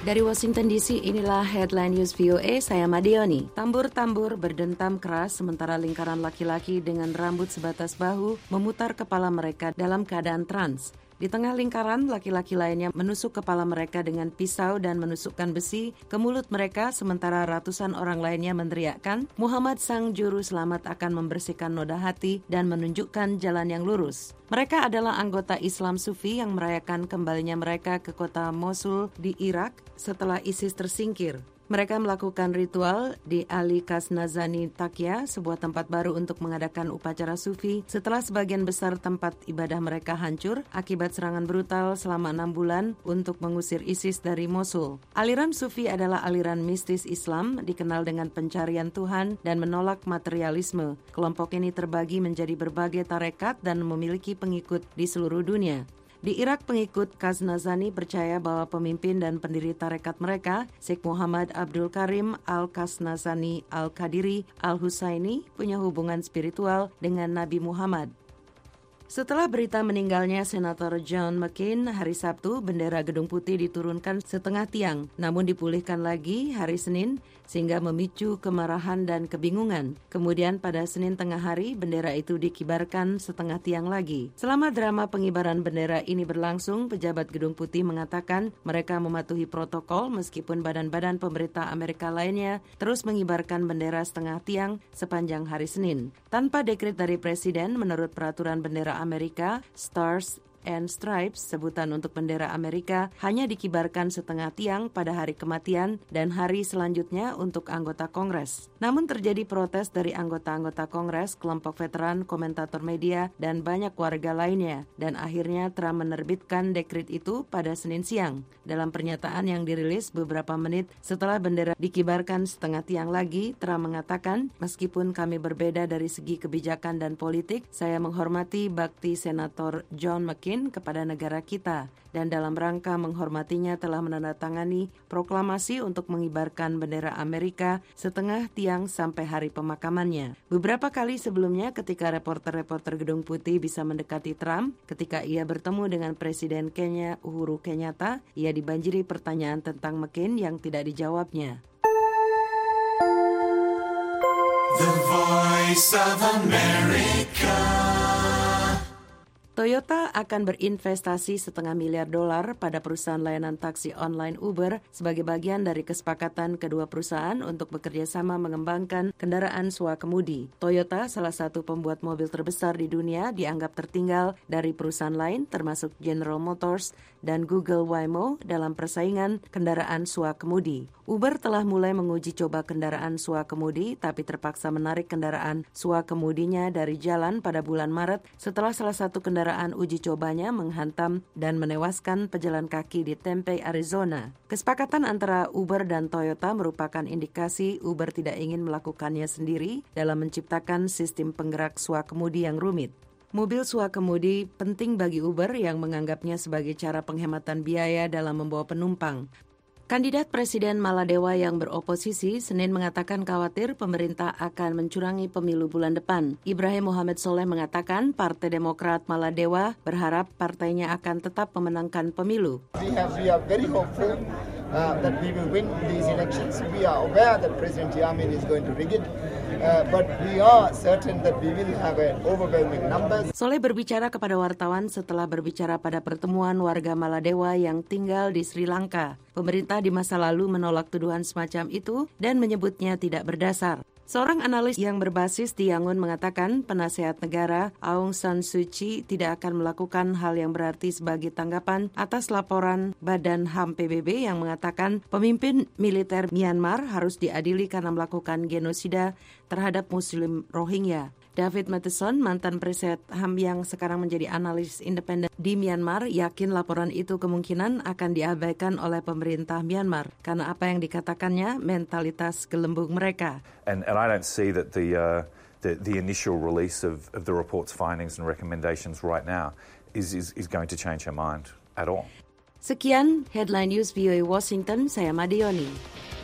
Dari Washington DC, inilah Headline News VOA, saya Madioni. Tambur-tambur berdentam keras sementara lingkaran laki-laki dengan rambut sebatas bahu memutar kepala mereka dalam keadaan trans. Di tengah lingkaran, laki-laki lainnya menusuk kepala mereka dengan pisau dan menusukkan besi ke mulut mereka, sementara ratusan orang lainnya meneriakkan, Muhammad Sang Juru Selamat akan membersihkan noda hati dan menunjukkan jalan yang lurus. Mereka adalah anggota Islam Sufi yang merayakan kembalinya mereka ke kota Mosul di Irak setelah ISIS tersingkir. Mereka melakukan ritual di Ali Kasnazani Takya, sebuah tempat baru untuk mengadakan upacara sufi setelah sebagian besar tempat ibadah mereka hancur akibat serangan brutal selama 6 bulan untuk mengusir ISIS dari Mosul. Aliran sufi adalah aliran mistis Islam, dikenal dengan pencarian Tuhan dan menolak materialisme. Kelompok ini terbagi menjadi berbagai tarekat dan memiliki pengikut di seluruh dunia. Di Irak, pengikut Kasnazani percaya bahwa pemimpin dan pendiri tarekat mereka, Sheikh Muhammad Abdul Karim Al-Kasnazani Al-Qadiri Al-Husaini, punya hubungan spiritual dengan Nabi Muhammad. Setelah berita meninggalnya Senator John McCain hari Sabtu, bendera Gedung Putih diturunkan setengah tiang, namun dipulihkan lagi hari Senin sehingga memicu kemarahan dan kebingungan. Kemudian pada Senin tengah hari, bendera itu dikibarkan setengah tiang lagi. Selama drama pengibaran bendera ini berlangsung, pejabat Gedung Putih mengatakan mereka mematuhi protokol meskipun badan-badan pemerintah Amerika lainnya terus mengibarkan bendera setengah tiang sepanjang hari Senin. Tanpa dekret dari Presiden, menurut peraturan bendera Amerika, Stars and Stripes, sebutan untuk bendera Amerika, hanya dikibarkan setengah tiang pada hari kematian dan hari selanjutnya untuk anggota Kongres. Namun terjadi protes dari anggota-anggota Kongres, kelompok veteran, komentator media, dan banyak warga lainnya. Dan akhirnya Trump menerbitkan dekret itu pada Senin siang. Dalam pernyataan yang dirilis beberapa menit setelah bendera dikibarkan setengah tiang lagi, Trump mengatakan, meskipun kami berbeda dari segi kebijakan dan politik, saya menghormati bakti Senator John McCain kepada negara kita, dan dalam rangka menghormatinya telah menandatangani proklamasi untuk mengibarkan bendera Amerika setengah tiang sampai hari pemakamannya. Beberapa kali sebelumnya ketika reporter-reporter Gedung Putih bisa mendekati Trump, ketika ia bertemu dengan Presiden Kenya Uhuru Kenyatta, ia dibanjiri pertanyaan tentang McCain yang tidak dijawabnya. The Voice of America. Toyota akan berinvestasi $500 miliar pada perusahaan layanan taksi online Uber sebagai bagian dari kesepakatan kedua perusahaan untuk bekerja sama mengembangkan kendaraan swakemudi. Toyota, salah satu pembuat mobil terbesar di dunia, dianggap tertinggal dari perusahaan lain termasuk General Motors dan Google Waymo dalam persaingan kendaraan swakemudi. Uber telah mulai menguji coba kendaraan swakemudi tapi terpaksa menarik kendaraan swakemudinya dari jalan pada bulan Maret setelah salah satu kendaraan uji cobanya menghantam dan menewaskan pejalan kaki di Tempe, Arizona. Kesepakatan antara Uber dan Toyota merupakan indikasi Uber tidak ingin melakukannya sendiri dalam menciptakan sistem penggerak swakemudi yang rumit. Mobil swakemudi penting bagi Uber yang menganggapnya sebagai cara penghematan biaya dalam membawa penumpang. Kandidat Presiden Maladewa yang beroposisi Senin mengatakan khawatir pemerintah akan mencurangi pemilu bulan depan. Ibrahim Mohamed Soleh mengatakan Partai Demokrat Maladewa berharap partainya akan tetap memenangkan pemilu. We are very hopeful that we will win these elections. We are aware that President Yamin is going to rig it. But we are certain that we will have an overwhelming numbers. Soleh berbicara kepada wartawan setelah berbicara pada pertemuan warga Maladewa yang tinggal di Sri Lanka. Pemerintah di masa lalu menolak tuduhan semacam itu dan menyebutnya tidak berdasar. Seorang analis yang berbasis di Yangon mengatakan penasehat negara Aung San Suu Kyi tidak akan melakukan hal yang berarti sebagai tanggapan atas laporan Badan HAM PBB yang mengatakan pemimpin militer Myanmar harus diadili karena melakukan genosida terhadap Muslim Rohingya. David Matheson, mantan penasehat HAM yang sekarang menjadi analis independen di Myanmar, yakin laporan itu kemungkinan akan diabaikan oleh pemerintah Myanmar karena apa yang dikatakannya mentalitas gelembung mereka. And I don't see that the initial release of the report's findings and recommendations right now is going to change her mind at all. Sekian Headline News VOA Washington, saya Madioni.